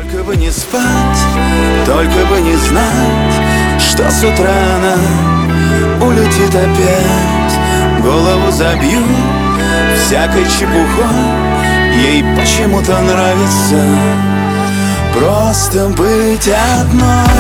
Только бы не спать, только бы не знать, что с утра она улетит опять. Голову забью всякой чепухой, ей почему-то нравится просто быть одной.